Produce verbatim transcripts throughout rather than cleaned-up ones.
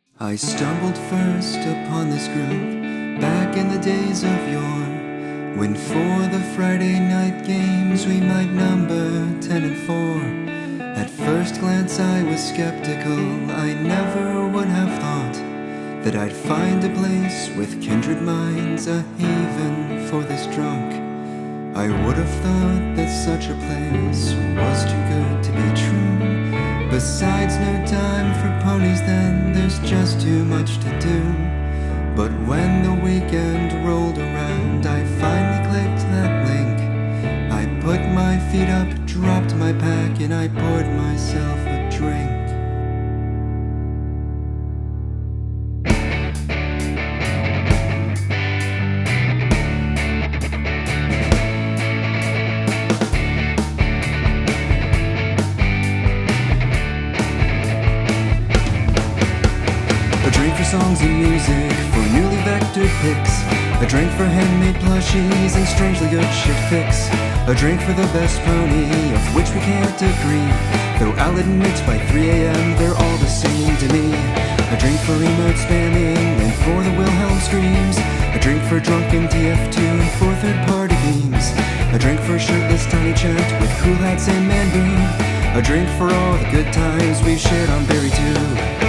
I stumbled first upon this group back in the days of yore, when for the Friday night games we might number ten and four. At first glance I was skeptical, I never would have thought that I'd find a place with kindred minds, a haven for this drunk. I would have thought that such a place was too good to be true. Besides, no time for parties then, there's just too much to do. But when the weekend rolled around, I finally clicked that link. I put my feet up, dropped my pack, and I poured myself a drink. A drink for songs and music, for newly vectored pics. A drink for handmade plushies and strangely good shit fix. A drink for the best pony, of which we can't agree. Though I'll admit by three a.m. they're all the same to me. A drink for emote spamming and for the Wilhelm screams. A drink for drunken T F two and for third-party beams. A drink for shirtless tiny chat with cool hats and man boom. A drink for all the good times we've shared on Berry too.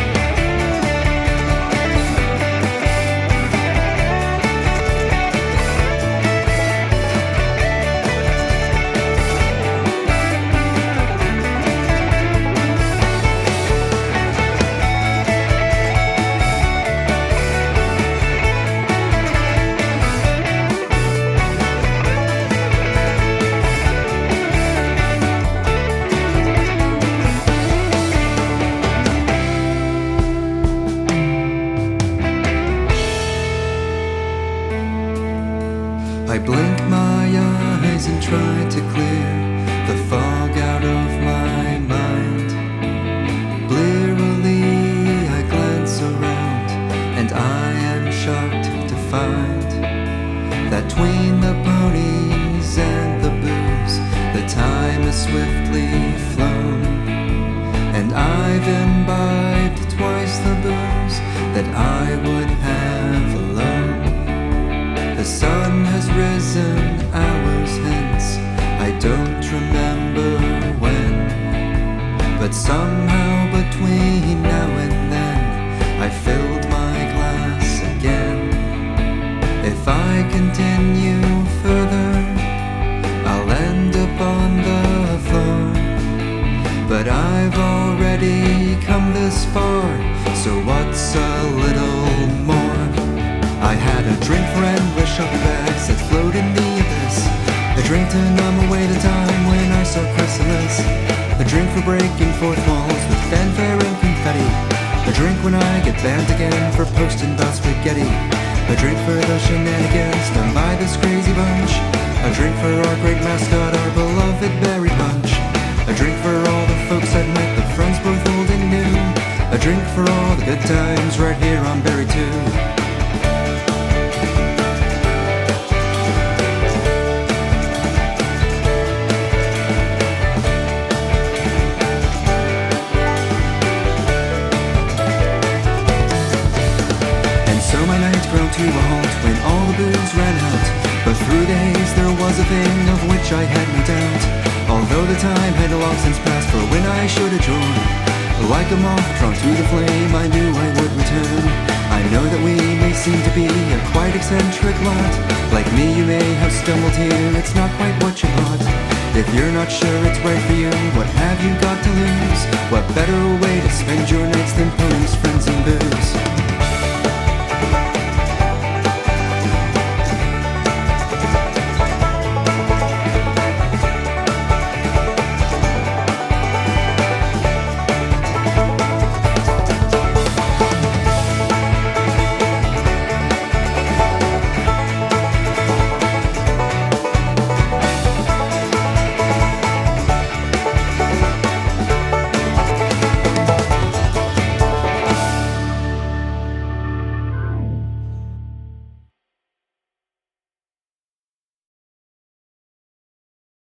I blink my eyes and try to clear the fog out of my mind. Blearily I glance around, and I am shocked to find that between the ponies and the booze, the time has swiftly flown, and I've imbibed twice the booze that I would have alone. The sun has risen hours hence, I don't remember when, but somehow between now and then I filled my glass again. If I continue further, I'll end up on the floor, but I've already come this far, so what's a little more? I had a drink for endless shopping bags that flowed in the abyss. A drink to numb away the time when I saw Chrysalis. A drink for breaking fourth walls with fanfare and confetti. A drink when I get banned again for posting about spaghetti. A drink for the shenanigans done by this crazy bunch. A drink for our great mascot, our beloved Berry Punch. A drink for all the folks I'd met, the friends both old and new. A drink for all the good times right here on Berry too. Ground to a halt when all the booze ran out. But through days there was a thing of which I had no doubt, although the time had long since passed for when I should have joined. Like a moth drawn to the flame, I knew I would return. I know that we may seem to be a quite eccentric lot. Like me, you may have stumbled here, it's not quite what you thought. If you're not sure it's right for you, what have you got to